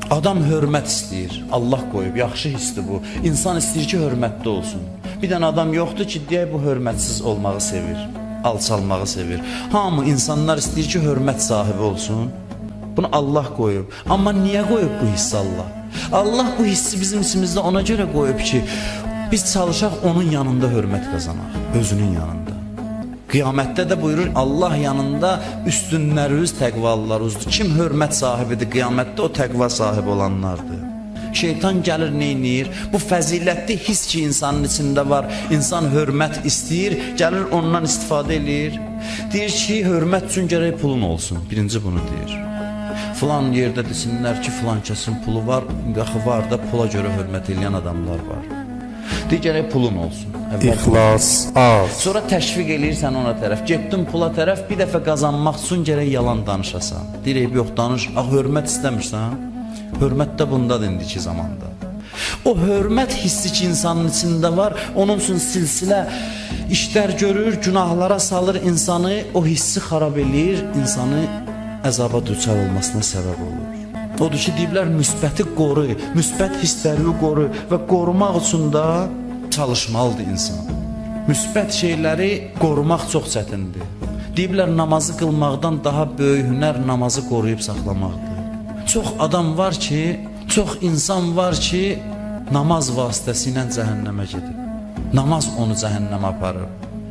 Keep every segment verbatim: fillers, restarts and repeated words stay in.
Adam hörmət istəyir, Allah qoyub, yaxşı hissdir bu. İnsan istəyir ki, hörmətli olsun. Bir dənə adam yoxdur ki, deyək bu hörmətsiz olmağı sevir, alçalmağı sevir. Hamı insanlar istəyir ki, hörmət sahibi olsun. Bunu Allah qoyub. Amma niyə qoyub bu hissi Allah? Allah bu hissi bizim içimizdə ona görə qoyub ki, biz çalışaq onun yanında hörmət qazanaq, özünün yanında. Qiyamətdə də buyurur, Allah yanında üstünləriniz təqvalılarınızdır. Kim hörmət sahibidir qiyamətdə, o təqva sahibi olanlardır. Şeytan gəlir, neynir? Bu fəzilətli his ki, insanın içində var, insan hörmət istəyir, gəlir ondan istifadə edir. Deyir ki, hörmət üçün gərək pulun olsun, birinci bunu deyir. Filan yerdə desinlər ki, filan kəsin pulu var, yaxı var da pula görə hörmət edən adamlar var. Deyir, gərək pulun olsun. İxlas, az. Sonra təşviq eləyirsən ona tərəf. Getdin pula tərəf, bir dəfə qazanmaq üçün gərək yalan danışasan. Deyir, yox danış, ah, hörmət istəmirsən. Hörmət də bundadır indiki zamanda. O hörmət hissi ki, insanın içində var, onun üçün silsilə işlər görür, günahlara salır insanı, o hissi xarab eləyir, insanı əzaba düçar olmasına səbəb olur. Odur ki, deyiblər, müsbəti qoru, müsbət hissləri qoru və qorumaq üçün də çalışmalıdır insan. Müsbət şeyləri qorumaq çox çətindir. Deyiblər, namazı qılmaqdan daha böyük hünər namazı qoruyub saxlamaqdır. Çox adam var ki, çox insan var ki, namaz vasitəsilə cəhənnəmə gedir. Namaz onu cəhənnəmə aparır.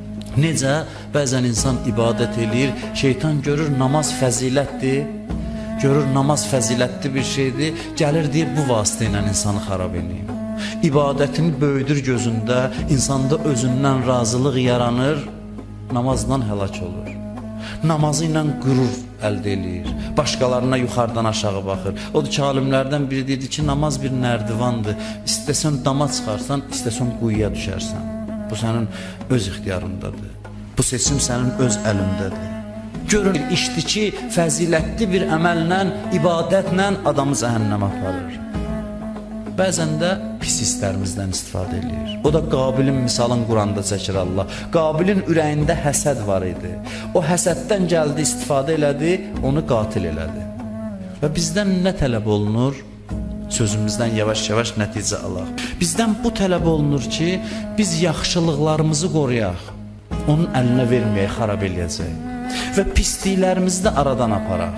Necə? Bəzən insan ibadət eləyir, şeytan görür namaz fəzilətdir, görür namaz fəzilətli bir şeydir, gəlir deyir bu vasitə ilə insanı xarab eləyim. İbadətini böyüdür gözündə, insanda özündən razılıq yaranır, namazla həlak olur. Namazı ilə qürur əldə eləyir, başqalarına yuxarıdan aşağı baxır. Odur ki, alimlərdən biri deyir ki, namaz bir nərdivandır, istəsən dama çıxarsan, istəsən quyuya düşərsən. Bu sənin öz ixtiyarındadır, bu seçim sənin öz əlindədir. Görün, işdir ki, fəzilətli bir əməllə, ibadətlə adamı cəhənnəmə aparır. Bəzən də pis hisslərimizdən istifadə edir. O da Qabilin misalın Quranda çəkir Allah. Qabilin ürəyində həsəd var idi. O həsəddən gəldi, istifadə elədi, onu qatil elədi. Və bizdən nə tələb olunur? Sözümüzdən yavaş-yavaş nəticə alaq. Bizdən bu tələb olunur ki, biz yaxşılıqlarımızı qoruyaq, onun əlinə verməyək, xarab eləyəcək və pisliklərimizi də aradan aparaq.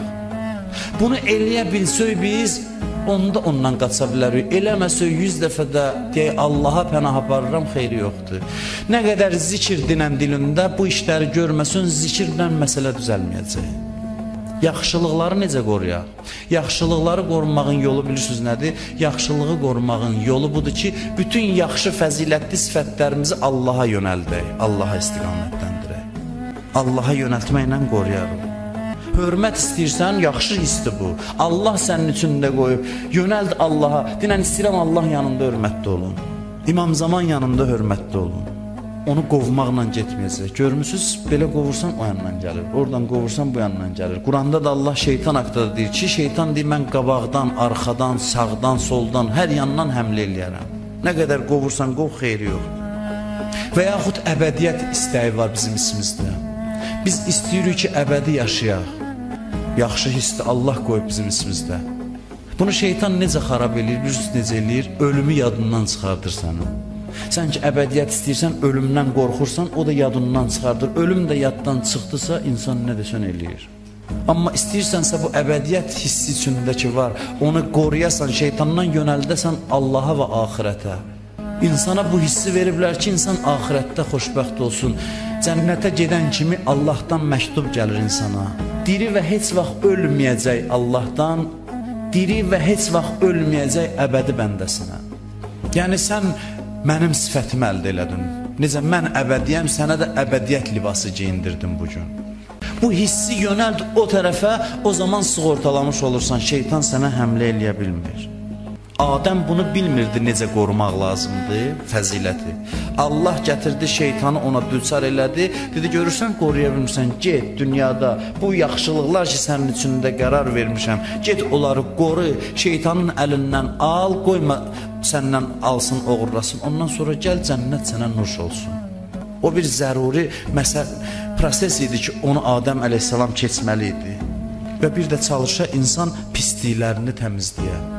Bunu eləyə bilsək biz, onda ondan qaça bilərik. Eləməsək yüz dəfə də deyək, Allaha pənah aparıram, xeyri yoxdur. Nə qədər zikir dinən dilində bu işləri görməsən, zikirlə məsələ düzəlməyəcək. Yaxşılıqları necə qoruyaq? Yaxşılıqları qorumağın yolu bilirsiniz nədir? Yaxşılığı qorumağın yolu budur ki, bütün yaxşı fəzilətli sifətlərimizi Allaha yönəldək, Allaha istiqamətləndirək. Allaha yönəltməklə qoruyarıq. Hörmət istəyirsən, yaxşı hisdir bu. Allah sənin üçün də qoyub, yönəld Allaha. Dinən istəyirəm Allah yanında hörmətli olun. İmam Zaman yanında hörmətli olun. Onu qovmaqla getməyəcək. Görmüsünüz, belə qovursan o yandan gəlir, oradan qovursan bu yandan gəlir. Quranda da Allah şeytan haqqında deyir ki, şeytan deyir, mən qabaqdan, arxadan, sağdan, soldan, hər yandan həmlə eləyərəm. Nə qədər qovursan qov, xeyri yoxdur. Və yaxud əbədiyyət istəyi var bizim içimizdə. Biz istəyirik ki, əbədi yaşayaq. Yaxşı hissdir, Allah qoyub bizim içimizdə. Bunu şeytan necə xarab eləyir, bilirsiniz necə eləyir? Ölümü yadından çıxardır sənin. Sən ki, əbədiyyət istəyirsən, ölümdən qorxursan, o da yadından çıxardır. Ölüm də yaddan çıxdısa, insan nə desən eləyir. Amma istəyirsənsə, bu əbədiyyət hissi içindəki var, onu qoruyasan, şeytandan yönəldəsən Allaha və axirətə. İnsana bu hissi veriblər ki, insan axirətdə xoşbəxt olsun. Cənnətə gedən kimi Allahdan məktub gəlir insana. Diri və heç vaxt ölməyəcək Allahdan, diri və heç vaxt ölməyəcək əbədi bəndəsinə. Yəni, sən mənim sifətimi əldə elədin. Necə, mən əbədiyəm, sənə də əbədiyyət libası geyindirdim bugün. Bu hissi yönəld o tərəfə, o zaman sığortalamış olursan, şeytan sənə həmlə eləyə bilmir. Adəm bunu bilmirdi, necə qorumaq lazımdır, fəziləti. Allah gətirdi, şeytanı ona düçar elədi, dedi, görürsən, qoruya bilmirsən, get dünyada, bu yaxşılıqlar ki, sənin içində qərar vermişəm, get onları qoru, şeytanın əlindən al, qoyma, səndən alsın, oğurlasın, ondan sonra gəl, cənnət sənə nuş olsun. O bir zəruri məsəl, proses idi ki, onu Adəm əleyhissalam keçməli idi və bir də çalışa insan pisliklərini təmizləyə.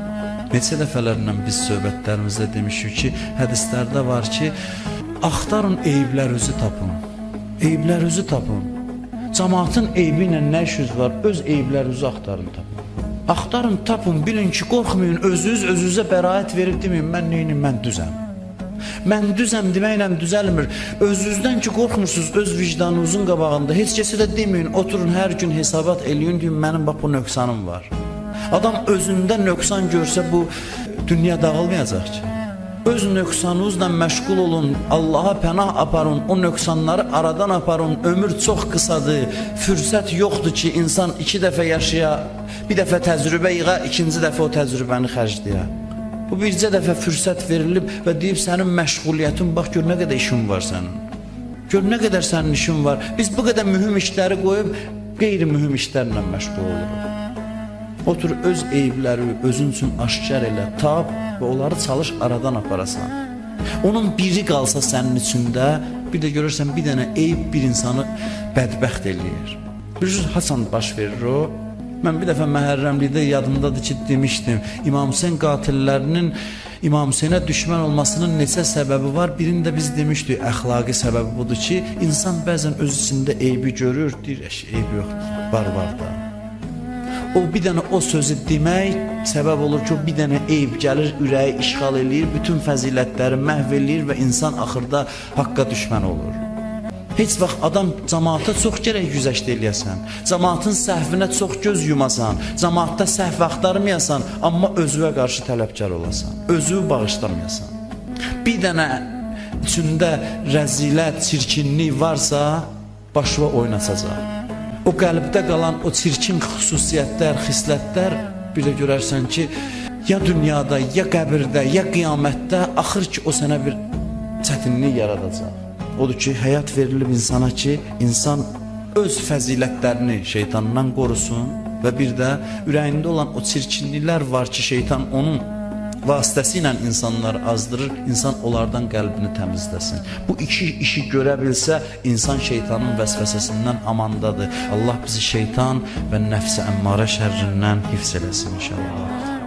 Neçə dəfələrlə biz söhbətlərimizdə demişik ki, hədislərdə var ki, axtarın eyblərinizi tapın. Eyblərinizi tapın. Cəmaatın eybi ilə nə işiniz var? Öz eyblərinizi axtarın, tapın. Axtarın, tapın, bilin ki, qorxmayın, özünüz özünüzə bəraət verib deməyin, mən neyim, mən düzəm. Mən düzəm deməklə düzəlmir. Özünüzdən ki, qorxmursunuz, öz vicdanınızın qabağında. Heç kəsə də deməyin, oturun hər gün hesabat eləyin, deyin, mənim bax bu nöqsanım var. Adam özündə nöqsan görsə bu dünya dağılmayacaq ki. Öz nöqsanınızla məşğul olun, Allaha pənah aparın, o nöqsanları aradan aparın. Ömür çox qısadır, fürsət yoxdur ki, insan iki dəfə yaşaya, bir dəfə təcrübə yığa, ikinci dəfə o təcrübəni xərcləyə. Bu bircə dəfə fürsət verilib və deyib sənin məşğuliyyətin, bax gör nə qədər işin var sənin. Gör nə qədər sənin işin var. Biz bu qədər mühüm işləri qoyub qeyri-mühüm işlərlə məşğul oluruq. Otur öz eybləri özün üçün aşkar elə, tap və onları çalış aradan aparasan. Onun biri qalsa sənin içində, bir də görürsən bir dənə eyb bir insanı bədbəxt eləyir. Bilirsiniz, haçan baş verir o? Mən bir dəfə Məhərrəmlikdə yadımdadır ki, demişdim, İmam Hüseyn qatillərinin İmam Hüseynə düşmən olmasının neçə səbəbi var? Birində biz demişdik, əxlaqi səbəbi budur ki, insan bəzən öz içində eybi görür, deyir, eyb yoxdur, var var da. O bir dənə o sözü demək səbəb olur ki, o bir dənə eyb gəlir, ürəyi işğal eləyir, bütün fəzilətləri məhv eləyir və insan axırda haqqa düşmən olur. Heç vaxt adam cəmaata çox gərək güzəşt eləyəsən, cəmaatın səhvinə çox göz yumasan, cəmaatda səhv axtarmayasan, amma özüvə qarşı tələbkar olasan, özüvü bağışlamayasan. Bir dənə içində rəzilət, çirkinlik varsa, başına oynasacaq. O qəlbdə qalan o çirkin xüsusiyyətlər, xislətlər bir də görərsən ki, ya dünyada, ya qəbirdə, ya qiyamətdə axır ki, o sənə bir çətinlik yaradacaq. Odur ki, həyat verilib insana ki, insan öz fəzilətlərini şeytandan qorusun və bir də ürəyində olan o çirkinliklər var ki, şeytan onun vasitəsilə insanları azdırır, insan onlardan qəlbini təmizləsin. Bu iki işi görə bilsə, insan şeytanın vəsvəsəsindən amandadır. Allah bizi şeytan və nəfs-i əmmarə şərrindən hifz eləsin inşallah.